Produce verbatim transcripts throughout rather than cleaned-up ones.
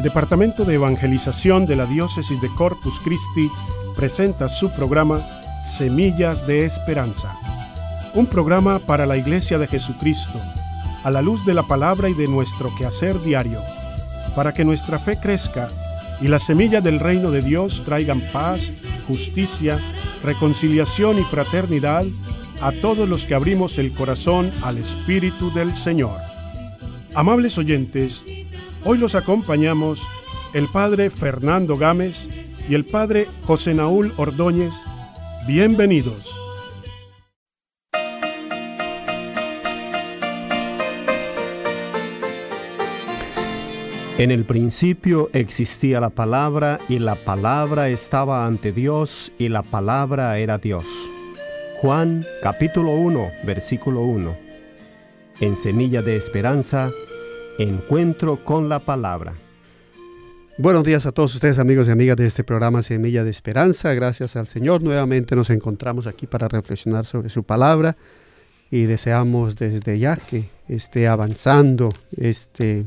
El Departamento de Evangelización de la Diócesis de Corpus Christi presenta su programa Semillas de Esperanza, un programa para la Iglesia de Jesucristo, a la luz de la palabra y de nuestro quehacer diario, para que nuestra fe crezca y las semillas del reino de Dios traigan paz, justicia, reconciliación y fraternidad a todos los que abrimos el corazón al Espíritu del Señor. Amables oyentes, hoy los acompañamos el Padre Fernando Gámez y el Padre José Naúl Ordóñez. Bienvenidos. En el principio existía la palabra, y la palabra estaba ante Dios, y la palabra era Dios. Juan capítulo uno, versículo uno. En Semilla de Esperanza, encuentro con la palabra. Buenos días a todos ustedes, amigos y amigas de este programa Semilla de Esperanza. Gracias al Señor, nuevamente nos encontramos aquí para reflexionar sobre su palabra y deseamos desde ya que esté avanzando este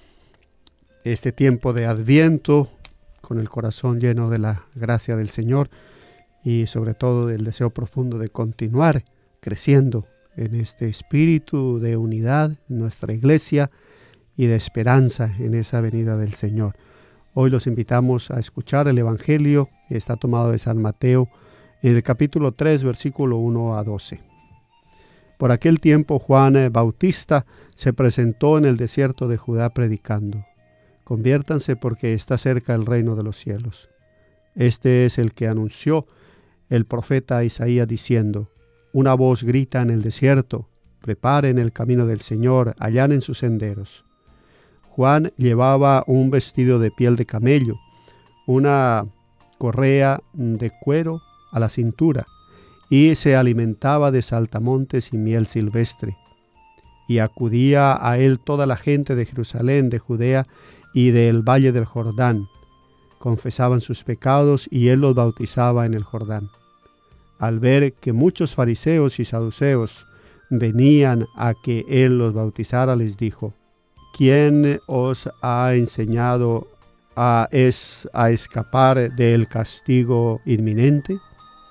Este tiempo de Adviento con el corazón lleno de la gracia del Señor y sobre todo del deseo profundo de continuar creciendo en este espíritu de unidad en nuestra iglesia y de esperanza en esa venida del Señor. Hoy los invitamos a escuchar el Evangelio que está tomado de San Mateo en el capítulo tres, versículo uno a doce. Por aquel tiempo Juan Bautista se presentó en el desierto de Judá predicando: Conviértanse porque está cerca el reino de los cielos. Este es el que anunció el profeta Isaías diciendo: Una voz grita en el desierto, preparen el camino del Señor, allanen sus senderos. Juan llevaba un vestido de piel de camello, una correa de cuero a la cintura, y se alimentaba de saltamontes y miel silvestre. Y acudía a él toda la gente de Jerusalén, de Judea y del valle del Jordán. Confesaban sus pecados y él los bautizaba en el Jordán. Al ver que muchos fariseos y saduceos venían a que él los bautizara, les dijo: ¿Quién os ha enseñado a, es, a escapar del castigo inminente?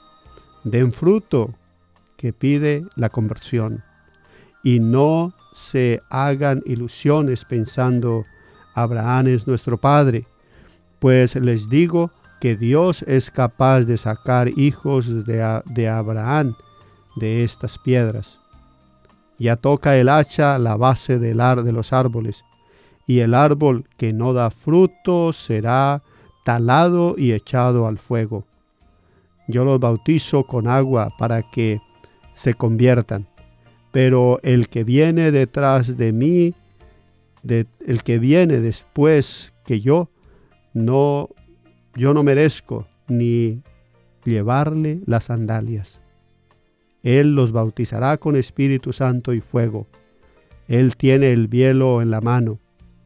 Den fruto que pide la conversión, y no se hagan ilusiones pensando: Abraham es nuestro padre, pues les digo que Dios es capaz de sacar hijos de, de Abraham de estas piedras. Ya toca el hacha la base del ar de los árboles, y el árbol que no da fruto será talado y echado al fuego. Yo los bautizo con agua para que se conviertan, pero el que viene detrás de mí, De, el que viene después que yo, no, yo no merezco ni llevarle las sandalias. Él los bautizará con Espíritu Santo y fuego. Él tiene el bielo en la mano.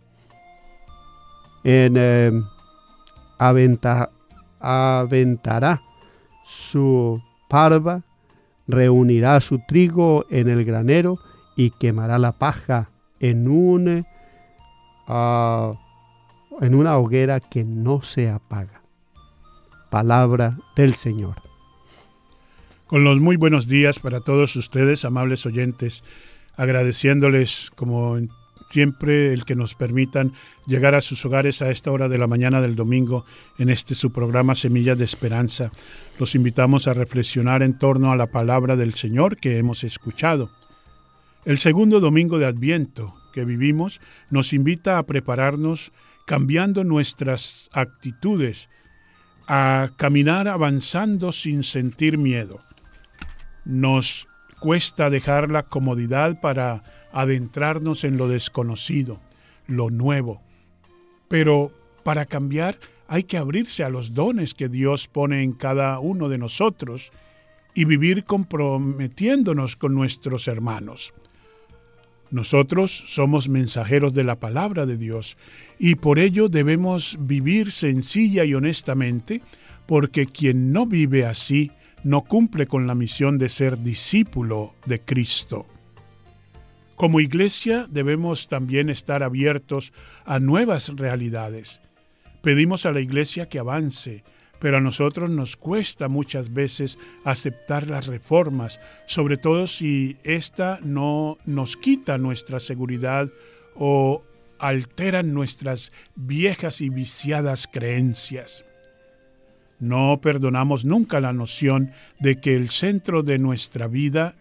En, eh, aventa, aventará su parva, reunirá su trigo en el granero y quemará la paja en un Uh, en una hoguera que no se apaga. Palabra del Señor. Con los muy buenos días para todos ustedes, amables oyentes, agradeciéndoles como siempre el que nos permitan llegar a sus hogares a esta hora de la mañana del domingo en este su programa Semillas de Esperanza. Los invitamos a reflexionar en torno a la palabra del Señor que hemos escuchado. El segundo domingo de Adviento que vivimos nos invita a prepararnos cambiando nuestras actitudes, a caminar avanzando sin sentir miedo. Nos cuesta dejar la comodidad para adentrarnos en lo desconocido, lo nuevo. Pero para cambiar hay que abrirse a los dones que Dios pone en cada uno de nosotros y vivir comprometiéndonos con nuestros hermanos. Nosotros somos mensajeros de la palabra de Dios y por ello debemos vivir sencilla y honestamente, porque quien no vive así no cumple con la misión de ser discípulo de Cristo. Como iglesia debemos también estar abiertos a nuevas realidades. Pedimos a la iglesia que avance, pero a nosotros nos cuesta muchas veces aceptar las reformas, sobre todo si ésta no nos quita nuestra seguridad o alteran nuestras viejas y viciadas creencias. No perdonamos nunca la noción de que el centro de nuestra vida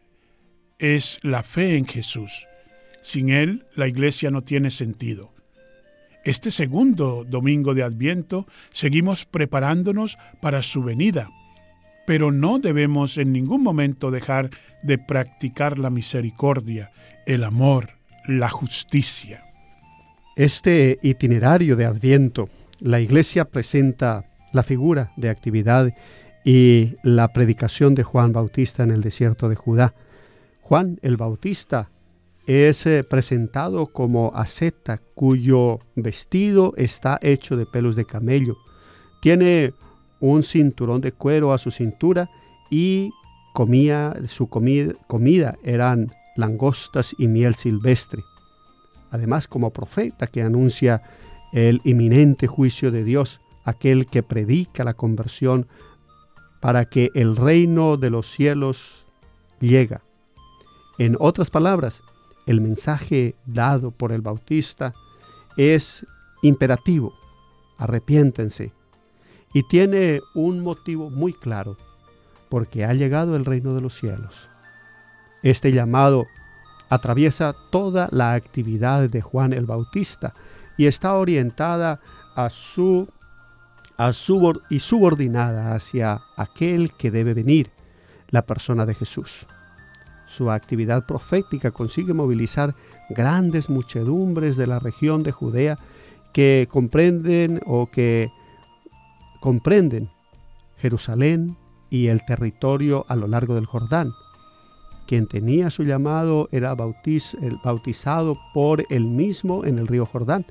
es la fe en Jesús. Sin Él, la iglesia no tiene sentido. Este segundo domingo de Adviento seguimos preparándonos para su venida, pero no debemos en ningún momento dejar de practicar la misericordia, el amor, la justicia. Este itinerario de Adviento, la iglesia presenta la figura de actividad y la predicación de Juan Bautista en el desierto de Judá. Juan el Bautista es eh, presentado como asceta cuyo vestido está hecho de pelos de camello. Tiene un cinturón de cuero a su cintura y comía, su comida, comida eran langostas y miel silvestre. Además, como profeta que anuncia el inminente juicio de Dios, aquel que predica la conversión para que el reino de los cielos llegue. En otras palabras, el mensaje dado por el Bautista es imperativo, arrepiéntense, y tiene un motivo muy claro, porque ha llegado el reino de los cielos. Este llamado atraviesa toda la actividad de Juan el Bautista y está orientada a su, a su y subordinada hacia aquel que debe venir, la persona de Jesús. Su actividad profética consigue movilizar grandes muchedumbres de la región de Judea que comprenden o que comprenden Jerusalén y el territorio a lo largo del Jordán. Quien tenía su llamado era bautiz, el bautizado por él mismo en el río Jordán,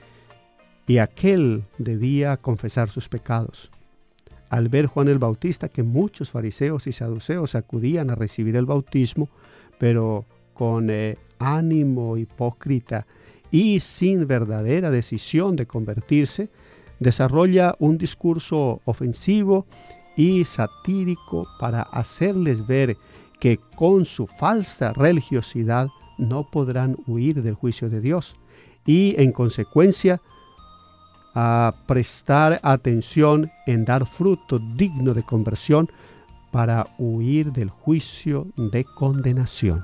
y aquel debía confesar sus pecados. Al ver Juan el Bautista que muchos fariseos y saduceos acudían a recibir el bautismo, pero con eh, ánimo hipócrita y sin verdadera decisión de convertirse, desarrolla un discurso ofensivo y satírico para hacerles ver que con su falsa religiosidad no podrán huir del juicio de Dios y, en consecuencia, a prestar atención en dar fruto digno de conversión para huir del juicio de condenación.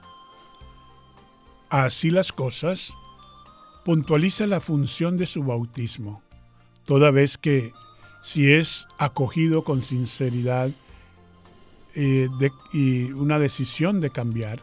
Así las cosas, puntualiza la función de su bautismo, toda vez que, si es acogido con sinceridad eh, de, y una decisión de cambiar,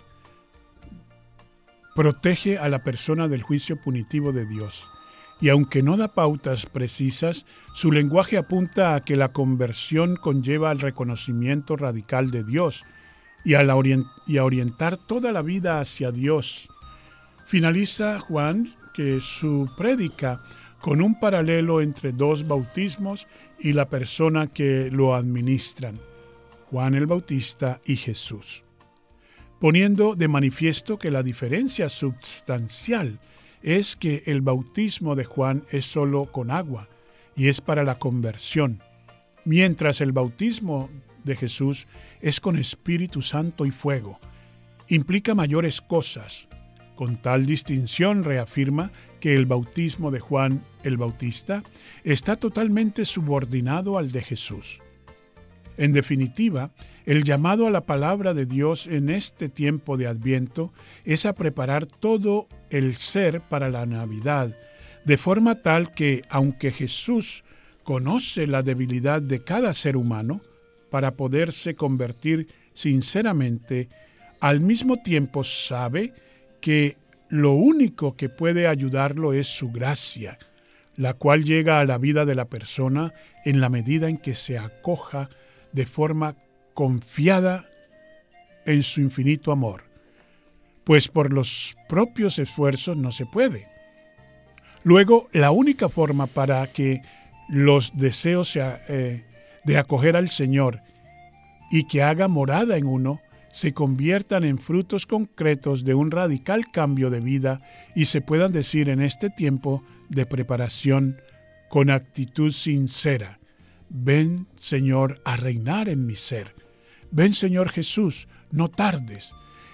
protege a la persona del juicio punitivo de Dios. Y aunque no da pautas precisas, su lenguaje apunta a que la conversión conlleva al reconocimiento radical de Dios y a, la orient- y a orientar toda la vida hacia Dios. Finaliza Juan que su prédica con un paralelo entre dos bautismos y la persona que lo administran, Juan el Bautista y Jesús, poniendo de manifiesto que la diferencia substancial es que el bautismo de Juan es solo con agua y es para la conversión, mientras el bautismo de Jesús es con Espíritu Santo y fuego. Implica mayores cosas. Con tal distinción reafirma que el bautismo de Juan el Bautista está totalmente subordinado al de Jesús. En definitiva, el llamado a la palabra de Dios en este tiempo de Adviento es a preparar todo el ser para la Navidad, de forma tal que, aunque Jesús conoce la debilidad de cada ser humano para poderse convertir sinceramente, al mismo tiempo sabe que lo único que puede ayudarlo es su gracia, la cual llega a la vida de la persona en la medida en que se acoja de forma confiada en su infinito amor, pues por los propios esfuerzos no se puede. Luego, la única forma para que los deseos eh, de acoger al Señor y que haga morada en uno se conviertan en frutos concretos de un radical cambio de vida y se puedan decir en este tiempo de preparación con actitud sincera: ven, Señor, a reinar en mi ser. Ven, Señor Jesús, no tardes.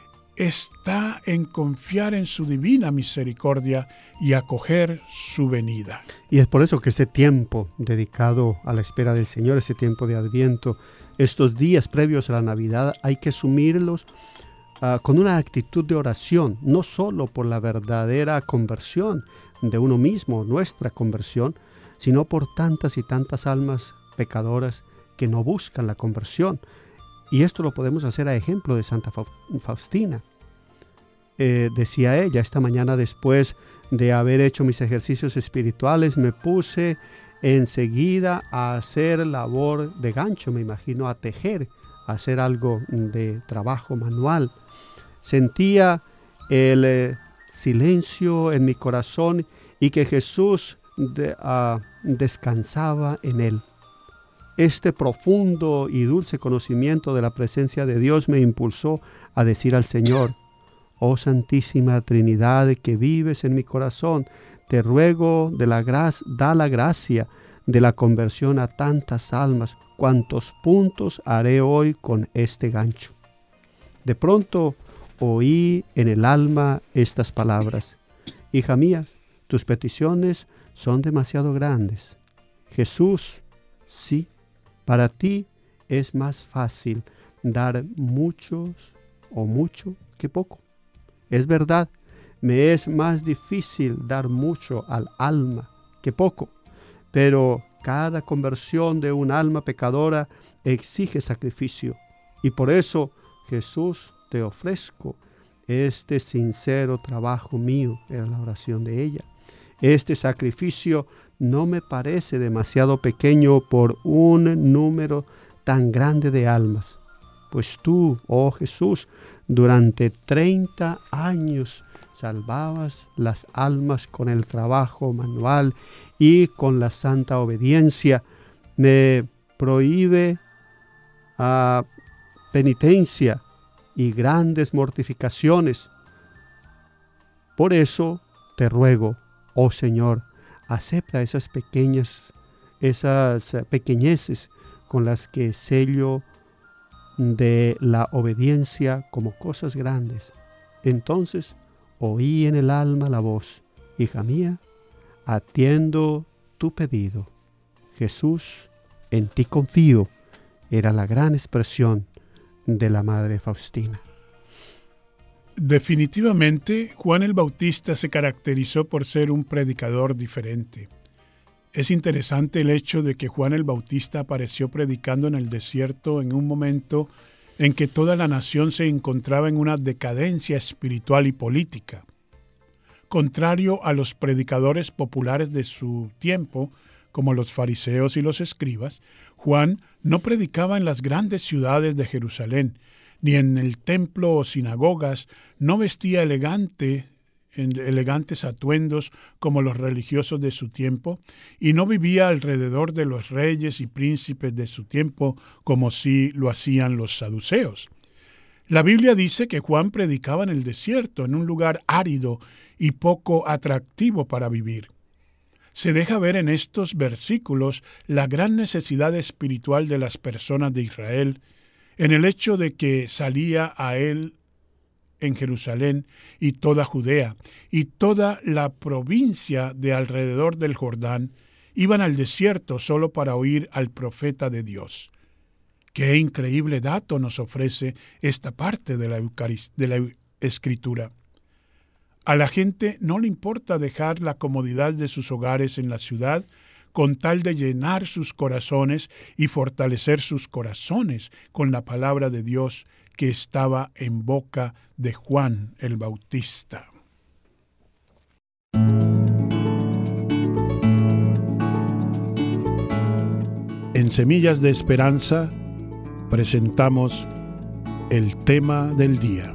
Está en confiar en su divina misericordia y acoger su venida. Y es por eso que este tiempo dedicado a la espera del Señor, este tiempo de Adviento, estos días previos a la Navidad, hay que asumirlos uh, con una actitud de oración, no solo por la verdadera conversión de uno mismo, nuestra conversión, sino por tantas y tantas almas pecadoras que no buscan la conversión. Y esto lo podemos hacer a ejemplo de Santa Faustina. Eh, decía ella, esta mañana después de haber hecho mis ejercicios espirituales, me puse enseguida a hacer labor de gancho, me imagino a tejer, a hacer algo de trabajo manual. Sentía el eh, silencio en mi corazón y que Jesús de, uh, descansaba en él. Este profundo y dulce conocimiento de la presencia de Dios me impulsó a decir al Señor: oh Santísima Trinidad que vives en mi corazón, te ruego de la gracia, da la gracia de la conversión a tantas almas, cuantos puntos haré hoy con este gancho. De pronto oí en el alma estas palabras: hija mía, tus peticiones son demasiado grandes. Jesús, sí, para ti es más fácil dar muchos o mucho que poco. Es verdad, me es más difícil dar mucho al alma que poco, pero cada conversión de un alma pecadora exige sacrificio. Y por eso, Jesús, te ofrezco este sincero trabajo mío, era la oración de ella. Este sacrificio no me parece demasiado pequeño por un número tan grande de almas, pues tú, oh Jesús, durante treinta años salvabas las almas con el trabajo manual y con la santa obediencia. Me prohíbe a penitencia y grandes mortificaciones. Por eso te ruego, oh Señor, acepta esas pequeñas, esas pequeñeces con las que sello de la obediencia como cosas grandes. Entonces oí en el alma la voz: hija mía, atiendo tu pedido. Jesús, en ti confío, era la gran expresión de la Madre Faustina. Definitivamente, Juan el Bautista se caracterizó por ser un predicador diferente. Es interesante el hecho de que Juan el Bautista apareció predicando en el desierto en un momento en que toda la nación se encontraba en una decadencia espiritual y política. Contrario a los predicadores populares de su tiempo, como los fariseos y los escribas, Juan no predicaba en las grandes ciudades de Jerusalén, ni en el templo o sinagogas, no vestía elegante, en elegantes atuendos como los religiosos de su tiempo, y no vivía alrededor de los reyes y príncipes de su tiempo como si lo hacían los saduceos. La Biblia dice que Juan predicaba en el desierto, en un lugar árido y poco atractivo para vivir. Se deja ver en estos versículos la gran necesidad espiritual de las personas de Israel, en el hecho de que salía a él en Jerusalén y toda Judea y toda la provincia de alrededor del Jordán iban al desierto solo para oír al profeta de Dios. Qué increíble dato nos ofrece esta parte de la, Eucarist- de la Escritura. A la gente no le importa dejar la comodidad de sus hogares en la ciudad con tal de llenar sus corazones y fortalecer sus corazones con la palabra de Dios que estaba en boca de Juan el Bautista. En Semillas de Esperanza presentamos el tema del día.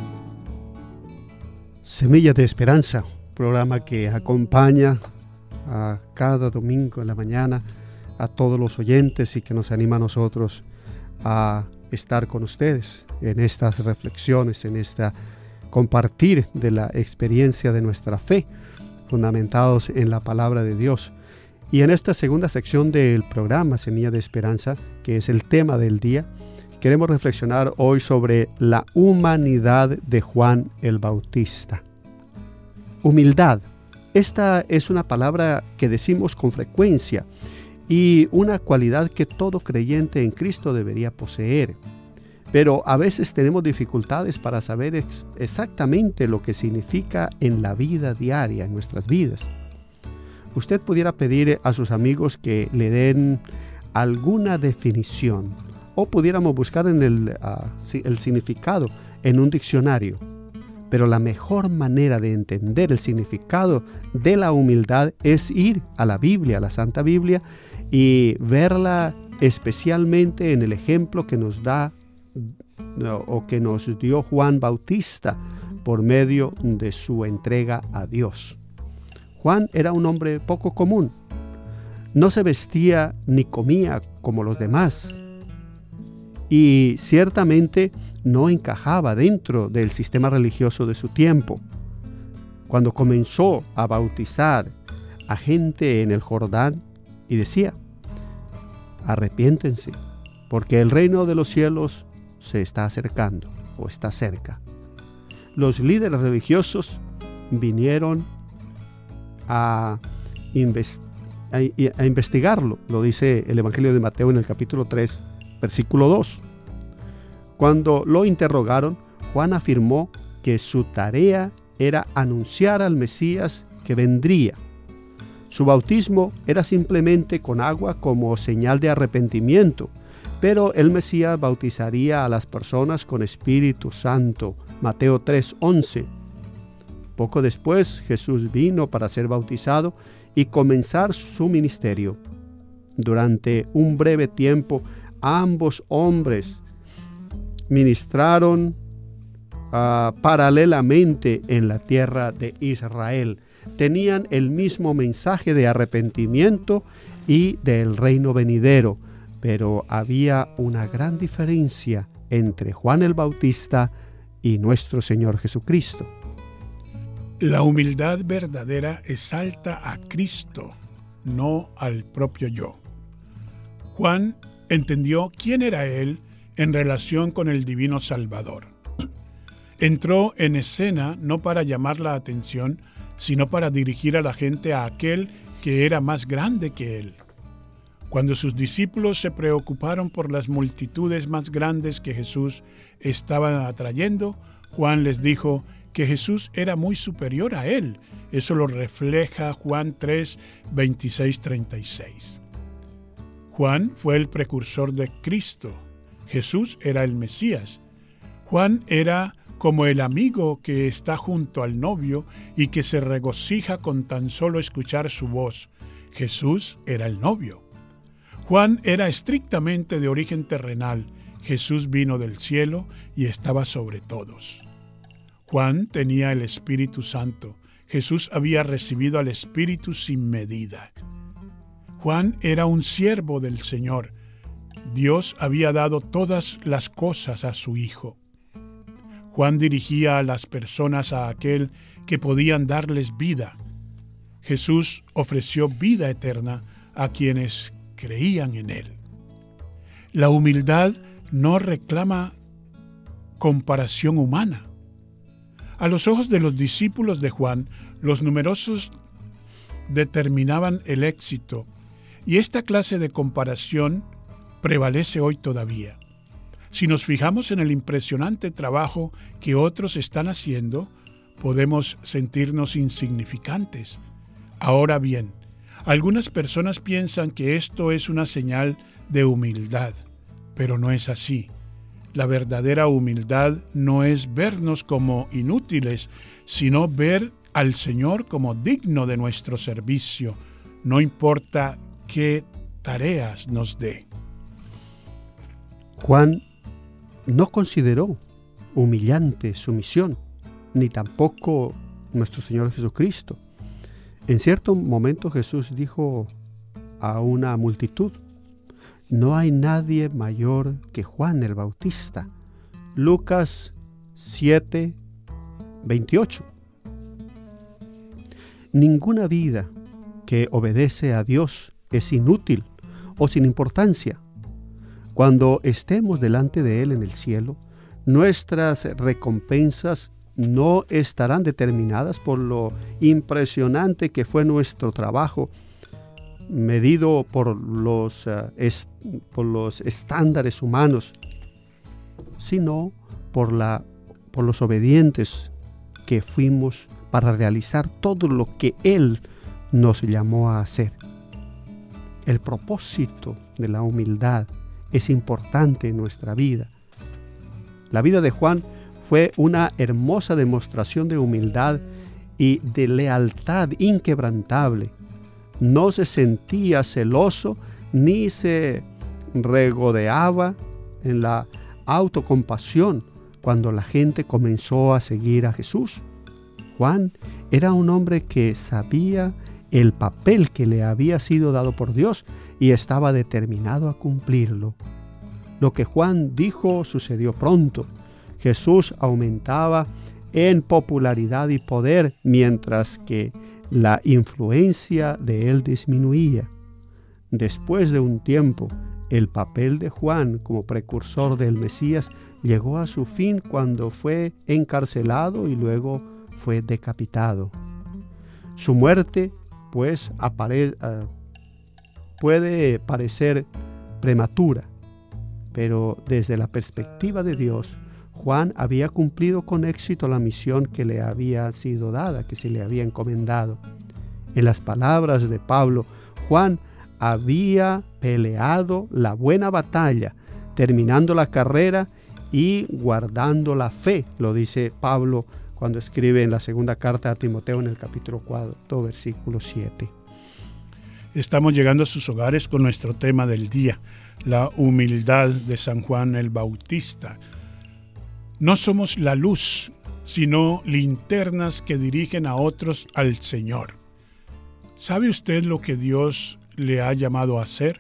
Semillas de Esperanza, programa que acompaña a cada domingo en la mañana a todos los oyentes y que nos anima a nosotros a estar con ustedes en estas reflexiones, en esta compartir de la experiencia de nuestra fe, fundamentados en la palabra de Dios. Y en esta segunda sección del programa Semilla de Esperanza, que es el tema del día, queremos reflexionar hoy sobre la humanidad de Juan el Bautista. Humildad. Esta es una palabra que decimos con frecuencia y una cualidad que todo creyente en Cristo debería poseer. Pero a veces tenemos dificultades para saber ex- exactamente lo que significa en la vida diaria, en nuestras vidas. Usted pudiera pedir a sus amigos que le den alguna definición, o pudiéramos buscar en el, uh, el significado en un diccionario. Pero la mejor manera de entender el significado de la humildad es ir a la Biblia, a la Santa Biblia, y verla especialmente en el ejemplo que nos da o que nos dio Juan Bautista por medio de su entrega a Dios. Juan era un hombre poco común. No se vestía ni comía como los demás. Y ciertamente no encajaba dentro del sistema religioso de su tiempo. Cuando comenzó a bautizar a gente en el Jordán y decía: arrepiéntense, porque el reino de los cielos se está acercando o está cerca. Los líderes religiosos vinieron a, invest- a, a investigarlo, lo dice el Evangelio de Mateo en el capítulo tres, versículo dos. Cuando lo interrogaron, Juan afirmó que su tarea era anunciar al Mesías que vendría. Su bautismo era simplemente con agua como señal de arrepentimiento, pero el Mesías bautizaría a las personas con Espíritu Santo. Mateo tres once. Poco después, Jesús vino para ser bautizado y comenzar su ministerio. Durante un breve tiempo, ambos hombres ministraron uh, paralelamente en la tierra de Israel. Tenían el mismo mensaje de arrepentimiento y del reino venidero, pero había una gran diferencia entre Juan el Bautista y nuestro Señor Jesucristo. La humildad verdadera exalta a Cristo, no al propio yo. Juan entendió quién era él en relación con el divino Salvador. Entró en escena no para llamar la atención, sino para dirigir a la gente a aquel que era más grande que él. Cuando sus discípulos se preocuparon por las multitudes más grandes que Jesús estaba atrayendo, Juan les dijo que Jesús era muy superior a él. Eso lo refleja Juan tres, veintiséis, treinta y seis. Juan fue el precursor de Cristo. Jesús era el Mesías. Juan era como el amigo que está junto al novio y que se regocija con tan solo escuchar su voz. Jesús era el novio. Juan era estrictamente de origen terrenal. Jesús vino del cielo y estaba sobre todos. Juan tenía el Espíritu Santo. Jesús había recibido al Espíritu sin medida. Juan era un siervo del Señor. Dios había dado todas las cosas a su Hijo. Juan dirigía a las personas a aquel que podían darles vida. Jesús ofreció vida eterna a quienes creían en él. La humildad no reclama comparación humana. A los ojos de los discípulos de Juan, los numerosos determinaban el éxito, y esta clase de comparación prevalece hoy todavía. Si nos fijamos en el impresionante trabajo que otros están haciendo, podemos sentirnos insignificantes. Ahora bien, algunas personas piensan que esto es una señal de humildad, pero no es así. La verdadera humildad no es vernos como inútiles, sino ver al Señor como digno de nuestro servicio, no importa qué tareas nos dé. Juan no consideró humillante su misión, ni tampoco nuestro Señor Jesucristo. En cierto momento Jesús dijo a una multitud: no hay nadie mayor que Juan el Bautista. Lucas siete, veintiocho. Ninguna vida que obedece a Dios es inútil o sin importancia. Cuando estemos delante de Él en el cielo, nuestras recompensas no estarán determinadas por lo impresionante que fue nuestro trabajo, medido por los, uh, est- por los estándares humanos, sino por, la, por los obedientes que fuimos para realizar todo lo que Él nos llamó a hacer. El propósito de la humildad es importante en nuestra vida. La vida de Juan fue una hermosa demostración de humildad y de lealtad inquebrantable. No se sentía celoso ni se regodeaba en la autocompasión cuando la gente comenzó a seguir a Jesús. Juan era un hombre que sabía el papel que le había sido dado por Dios y estaba determinado a cumplirlo. Lo que Juan dijo sucedió pronto. Jesús aumentaba en popularidad y poder, mientras que la influencia de él disminuía. Después de un tiempo, el papel de Juan como precursor del Mesías llegó a su fin cuando fue encarcelado y luego fue decapitado. Su muerte, pues, apare- uh, puede parecer prematura, pero desde la perspectiva de Dios, Juan había cumplido con éxito la misión que le había sido dada, que se le había encomendado. En las palabras de Pablo, Juan había peleado la buena batalla, terminando la carrera y guardando la fe, lo dice Pablo cuando escribe en la segunda carta a Timoteo en el capítulo cuatro, versículo siete. Estamos llegando a sus hogares con nuestro tema del día, la humildad de San Juan el Bautista. No somos la luz, sino linternas que dirigen a otros al Señor. ¿Sabe usted lo que Dios le ha llamado a hacer?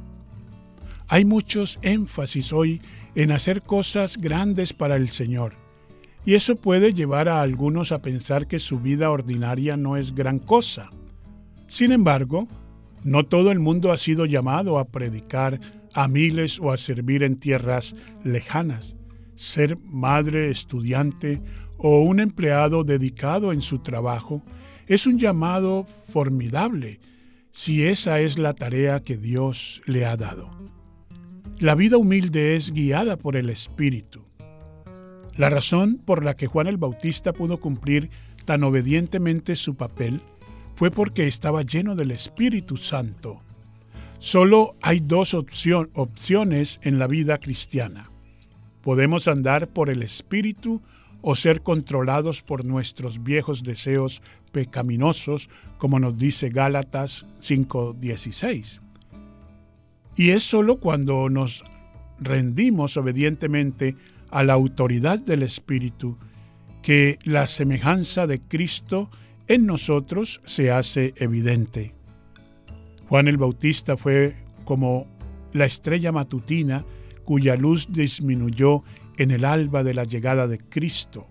Hay muchos énfasis hoy en hacer cosas grandes para el Señor, y eso puede llevar a algunos a pensar que su vida ordinaria no es gran cosa. Sin embargo, no todo el mundo ha sido llamado a predicar a miles o a servir en tierras lejanas. Ser madre, estudiante o un empleado dedicado en su trabajo es un llamado formidable si esa es la tarea que Dios le ha dado. La vida humilde es guiada por el Espíritu. La razón por la que Juan el Bautista pudo cumplir tan obedientemente su papel fue porque estaba lleno del Espíritu Santo. Solo hay dos opción, opciones en la vida cristiana. Podemos andar por el Espíritu o ser controlados por nuestros viejos deseos pecaminosos, como nos dice Gálatas cinco dieciséis. Y es solo cuando nos rendimos obedientemente a la autoridad del Espíritu que la semejanza de Cristo en nosotros se hace evidente. Juan el Bautista fue como la estrella matutina cuya luz disminuyó en el alba de la llegada de Cristo.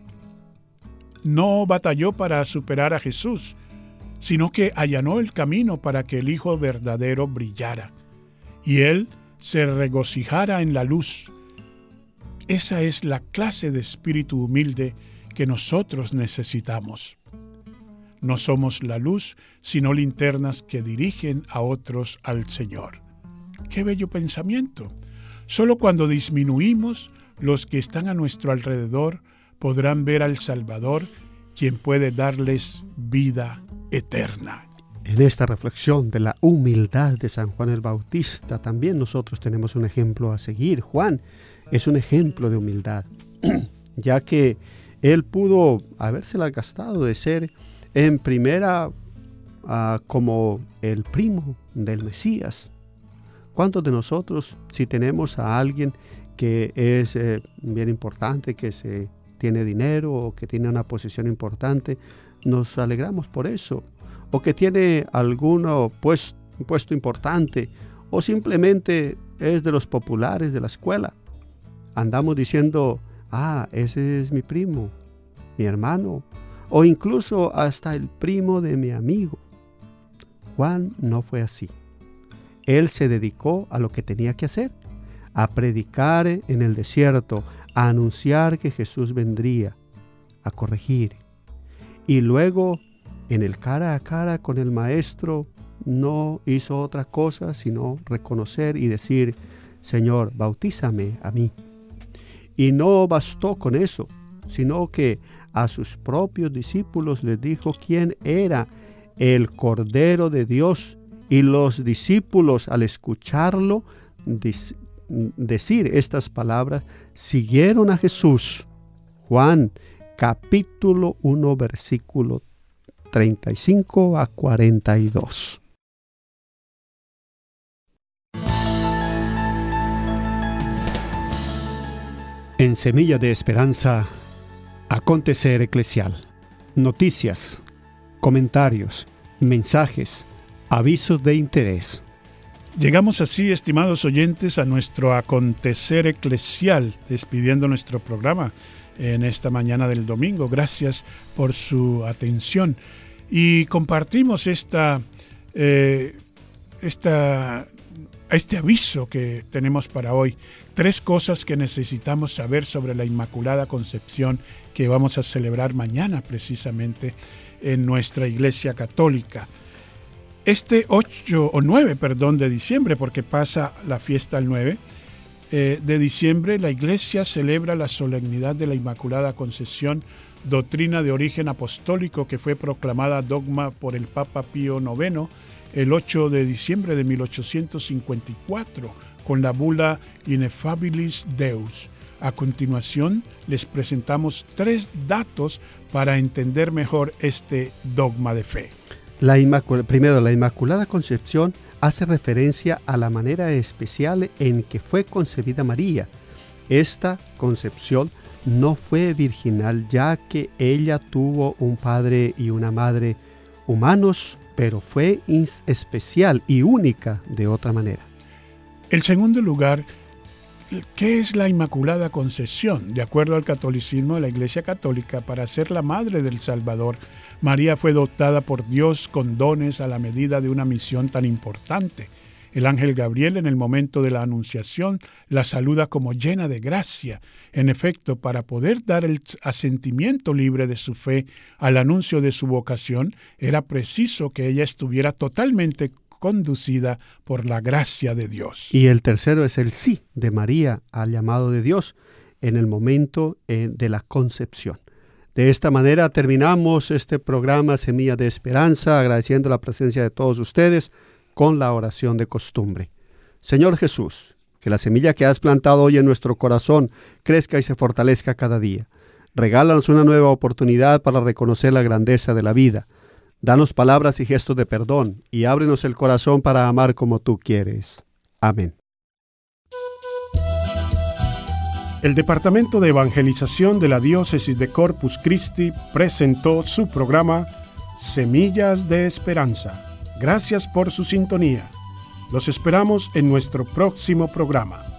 No batalló para superar a Jesús, sino que allanó el camino para que el Hijo verdadero brillara, y Él se regocijara en la luz. Esa es la clase de espíritu humilde que nosotros necesitamos. No somos la luz, sino linternas que dirigen a otros al Señor. ¡Qué bello pensamiento! Solo cuando disminuimos, los que están a nuestro alrededor podrán ver al Salvador, quien puede darles vida eterna. En esta reflexión de la humildad de San Juan el Bautista, también nosotros tenemos un ejemplo a seguir. Juan es un ejemplo de humildad, ya que él pudo habérsela gastado de ser en primera uh, como el primo del Mesías. ¿Cuántos de nosotros, si tenemos a alguien que es eh, bien importante, que se tiene dinero o que tiene una posición importante, nos alegramos por eso? O que tiene algún puesto, puesto importante, o simplemente es de los populares de la escuela. Andamos diciendo, ah, ese es mi primo, mi hermano, o incluso hasta el primo de mi amigo. Juan no fue así. Él se dedicó a lo que tenía que hacer, a predicar en el desierto, a anunciar que Jesús vendría, a corregir. Y luego, en el cara a cara con el maestro, no hizo otra cosa sino reconocer y decir, Señor, bautízame a mí. Y no bastó con eso, sino que a sus propios discípulos les dijo quién era el Cordero de Dios. Y los discípulos, al escucharlo decir estas palabras, siguieron a Jesús. Juan capítulo uno, versículo treinta y cinco a cuarenta y dos. En Semilla de Esperanza, acontecer eclesial. Noticias, comentarios, mensajes, avisos de interés. Llegamos así, estimados oyentes, a nuestro acontecer eclesial, despidiendo nuestro programa en esta mañana del domingo. Gracias por su atención. Y compartimos esta, eh, esta, este aviso que tenemos para hoy. Tres cosas que necesitamos saber sobre la Inmaculada Concepción que vamos a celebrar mañana precisamente en nuestra Iglesia Católica. Este ocho o nueve, perdón, de diciembre, porque pasa la fiesta el nueve eh, de diciembre, la Iglesia celebra la solemnidad de la Inmaculada Concepción, doctrina de origen apostólico que fue proclamada dogma por el Papa Pío noveno el ocho de diciembre de mil ochocientos cincuenta y cuatro, con la bula Ineffabilis Deus. A continuación, les presentamos tres datos para entender mejor este dogma de fe. La Inmacul- Primero, la Inmaculada Concepción hace referencia a la manera especial en que fue concebida María. Esta concepción no fue virginal, ya que ella tuvo un padre y una madre humanos, pero fue especial y única de otra manera. En segundo lugar, ¿qué es la Inmaculada Concepción? De acuerdo al catolicismo de la Iglesia Católica, para ser la madre del Salvador, María fue dotada por Dios con dones a la medida de una misión tan importante. El ángel Gabriel, en el momento de la anunciación, la saluda como llena de gracia. En efecto, para poder dar el asentimiento libre de su fe al anuncio de su vocación, era preciso que ella estuviera totalmente conducida por la gracia de Dios. Y el tercero es el sí de María al llamado de Dios en el momento eh, de la concepción. De esta manera terminamos este programa Semilla de Esperanza, agradeciendo la presencia de todos ustedes con la oración de costumbre. Señor Jesús, que la semilla que has plantado hoy en nuestro corazón crezca y se fortalezca cada día. Regálanos una nueva oportunidad para reconocer la grandeza de la vida. Danos palabras y gestos de perdón y ábrenos el corazón para amar como tú quieres. Amén. El Departamento de Evangelización de la Diócesis de Corpus Christi presentó su programa Semillas de Esperanza. Gracias por su sintonía. Los esperamos en nuestro próximo programa.